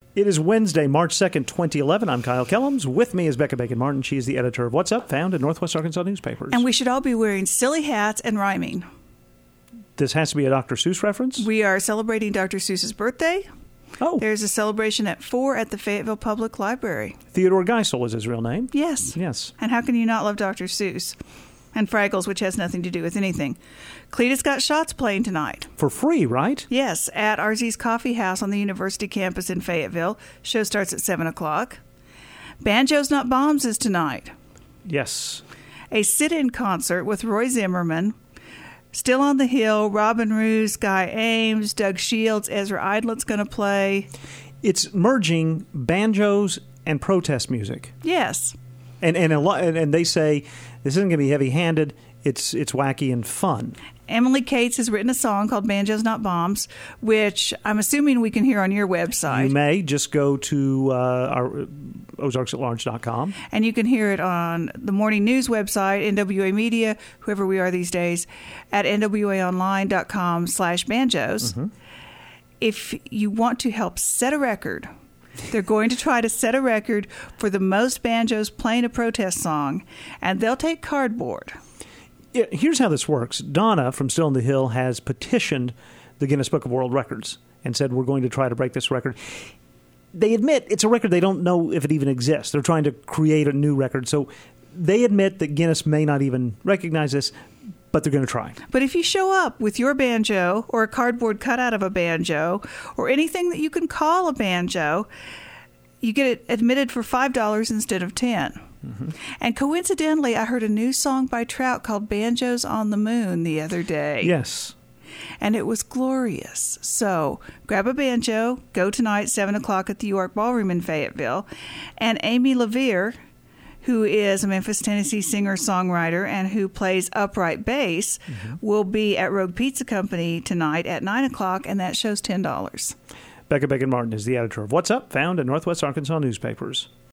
It is Wednesday, March 2nd, 2011. I'm Kyle Kellums. With me is Becca Bacon-Martin. She is the editor of What's Up, found in Northwest Arkansas newspapers. And we should all be wearing silly hats and rhyming. This has to be a Dr. Seuss reference? We are celebrating Dr. Seuss's birthday. Oh. There's a celebration at 4 at the Fayetteville Public Library. Theodore Geisel is his real name. Yes. Yes. And how can you not love Dr. Seuss? And Fraggles, which has nothing to do with anything. Cletus Got Shots playing tonight. For free, right? Yes, at RZ's Coffee House on the University campus in Fayetteville. Show starts at 7 o'clock. Banjos Not Bombs is tonight. Yes. A sit-in concert with Roy Zimmerman, Still on the Hill, Robin Roos, Guy Ames, Doug Shields, Ezra Idlet's going to play. It's merging banjos and protest music. Yes. And they say this isn't going to be heavy-handed. It's wacky and fun. Emily Cates has written a song called Banjos Not Bombs, which I'm assuming we can hear on your website. You may just go to our ozarksatlarge.com. And you can hear it on the morning news website, NWA Media, whoever we are these days, at nwaonline.com/banjos. Mm-hmm. If you want to help set a record, they're going to try to set a record for the most banjos playing a protest song, and they'll take cardboard. Yeah, here's how this works. Donna from Still on the Hill has petitioned the Guinness Book of World Records and said, we're going to try to break this record. They admit it's a record they don't know if it even exists. They're trying to create a new record. So they admit that Guinness may not even recognize this, but they're going to try. But if you show up with your banjo or a cardboard cutout of a banjo or anything that you can call a banjo, you get it admitted for $5 instead of $10. Mm-hmm. And coincidentally, I heard a new song by Trout called Banjos on the Moon the other day. Yes. And it was glorious. So grab a banjo, go tonight, 7 o'clock at the York Ballroom in Fayetteville. And Amy LaVere, who is a Memphis, Tennessee singer-songwriter and who plays upright bass, will be at Rogue Pizza Company tonight at 9 o'clock, and that show's $10. Becca Bacon-Martin is the editor of What's Up, found in Northwest Arkansas newspapers.